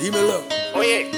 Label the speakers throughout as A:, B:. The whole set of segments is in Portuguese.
A: Dímelo.
B: Oye,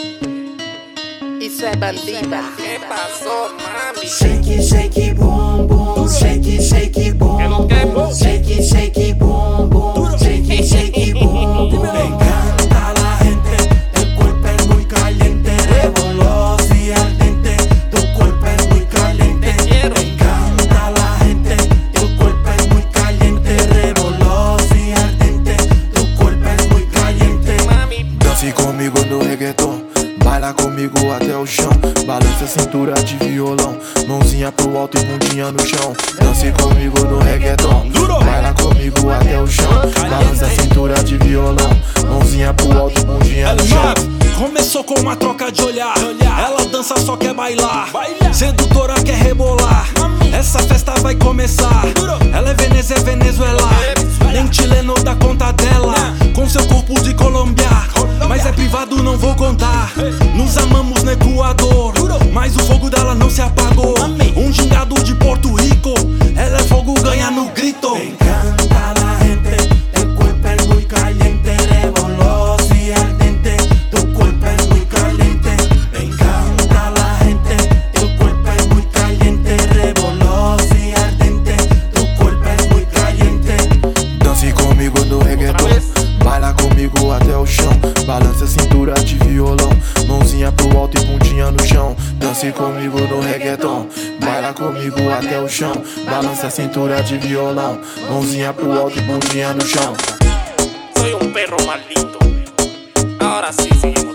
C: Isso é bandida.
B: ¿qué pasó, mami?
D: Shake, shake, boom, boom. Shake, shake, boom, boom. Shake, shake, boom, boom. Shake, shake, boom, boom. Me encanta la gente, el cuerpo es muy caliente, revoltoso y ardente. Tu cuerpo es muy caliente. Me encanta la gente, el cuerpo es muy caliente, revoltoso y ardente. Tu cuerpo es muy caliente.
B: Mami,
E: Dance comigo no reggaeton, baila comigo até o chão. Balança a cintura de violão, mãozinha pro alto e bundinha no chão. Dance comigo no reggaeton, baila comigo até o chão. Balança a cintura de violão, mãozinha pro alto e bundinha no chão.
F: Começou com uma troca de olhar. Ela dança, só quer bailar. Sedutora, quer rebolar. Essa festa vai começar. Ela é Venezuela. Nem chileno dá conta dela. Com seu corpo de Colômbia. Mas é privado, não vou contar. Nos amamos no Equador, mas o fogo dela não se apagou. Um gingado de Porto Rico. Ela é fogo, ganha no grito.
D: Me encanta la gente, el cuerpo es muy caliente, revoltoso y ardente. Tu cuerpo es muy caliente. Me encanta la gente, el cuerpo es muy caliente, revoltoso y ardente. Tu cuerpo es muy caliente.
E: Dance comigo no reggaeton, baila comigo até o chão. Balança a cintura de violão, mãozinha pro alto e bundinha no chão. Dance comigo no reggaeton, baila comigo até o chão. Balança a cintura de violão, mãozinha pro alto e bundinha no chão.
B: soy un perro maldito. Ahora sí, seguimos.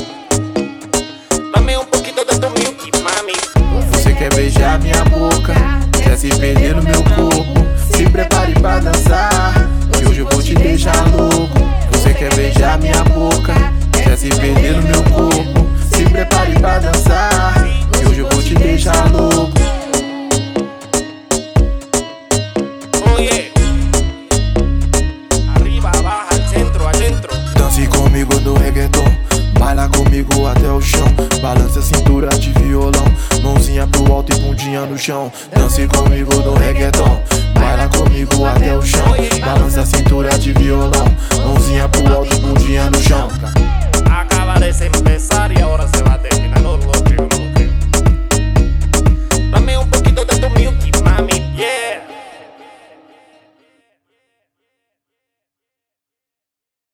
B: Dame un poquito de tu milky, mami.
E: Você quer beijar minha boca, quer se perder no meu corpo. Se prepare pra dançar, que hoje eu vou te deixar louco. Você quer beijar minha boca, quer se perder no meu corpo. Se prepare pra dançar, que hoje eu vou te deixar louco.
B: Oye, arriba, abajo, al centro, adentro.
E: Dance comigo no reggaeton, baila comigo até o chão. Balança a cintura de violão, mãozinha pro alto e bundinha no chão. Dance comigo no reggaeton, baila comigo até o chão. Balança a cintura de violão, mãozinha pro alto e bundinha no chão.
B: Acaba de empezar.